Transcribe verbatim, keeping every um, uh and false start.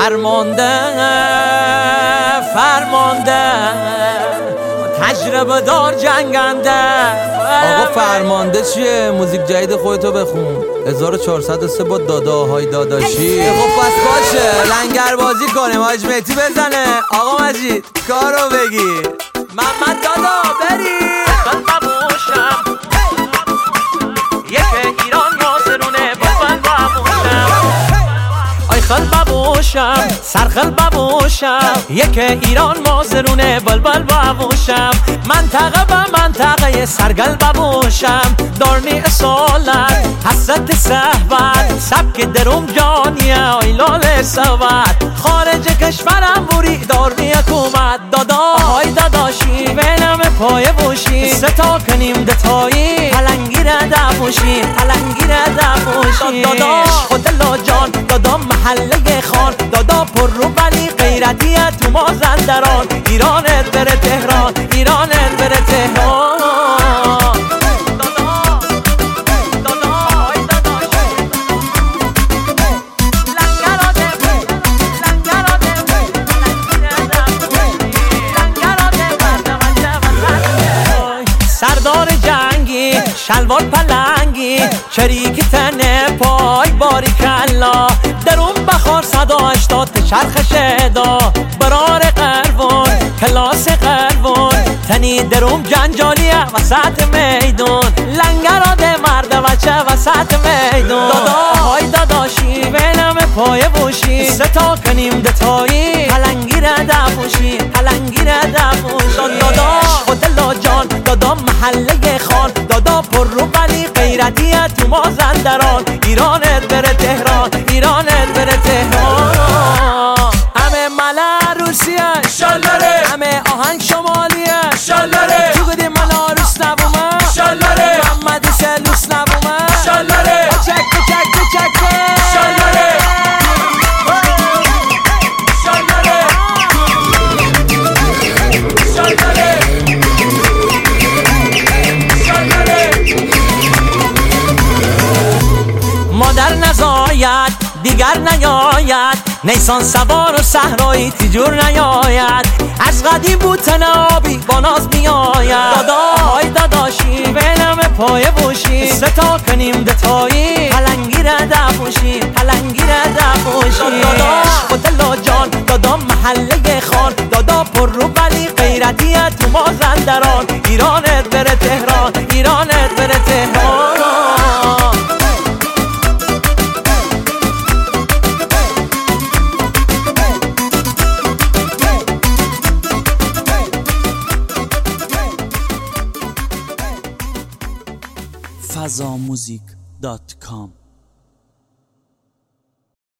فرمانده فرمانده تجربه دار جنگنده. آقا فرمانده چیه؟ موزیک جدید خودتو بخون. هزار و چهارصد و سه با داداهای داداشی. خب پس باشه لنگر بازی کنیم. حاج مهدی بزنه. آقا مجید کارو بگیر. محمد دادا بری قلب باشم یک ایران ناصرونه بلبل باشم. آی خلب باشم سرخل باشم یک ایران مازرونه بلبل باشم. منطقه به منطقه سرگل باشم. دارنی اصالت حسرت صحبت سبک درم جانیه آی لال سوت. خارج کشورم بوری دارنی حکومت. دادا های داداشی بینم پای باشی ستا کنیم دتایی پلنگی رده باشی پلنگی رده باشی. داداش خود لاجان دادا محله خان دادا پر رو بلی غیرتیه تو مازندران. ایرانت بره تهران ایرانت بره تهران. سردار جنگی شلوار پلنگی چریکی تنه پای باری کلا. درون بخار صدا اشتاد چرخ شدا. برار قربون کلاس قربون تنی درون جنجالیه وسط میدون. لنگراده مرد بچه وسط میدون. دادا های داداشی بینم پای بوشی ستا کنیم دتایی پلنگی رده بوشی پلنگی رده بوشی. داداش خود لاجان دادا محله خان دادا پر رو بلی غیرتیه تو مازندران. ایرانت بره تهران ایرانت بره تهران. همه ملا روسیه شالره همه آهنگ شمالیه شالره تو گدی ملا روس نبومه شالره محمد سلوس نبومه شالره چک چک چک شالره شالره شالره مادر نزاید دیگر نیاید. نیسان سوار و صحرایی تیجور نیاید. از قدیم بود تنابی با ناز میآید. دادا های داداشی بینم پای بوشی ستا کنیم دتایی پلنگی رده بوشی پلنگی رده بوشی. داداش خود لاجان دادا محله خان دادا پر رو بلی غیرتیه تو مازندران. ایرانت بره تهران ایرانت بره تهران. فضا موزیک دات کام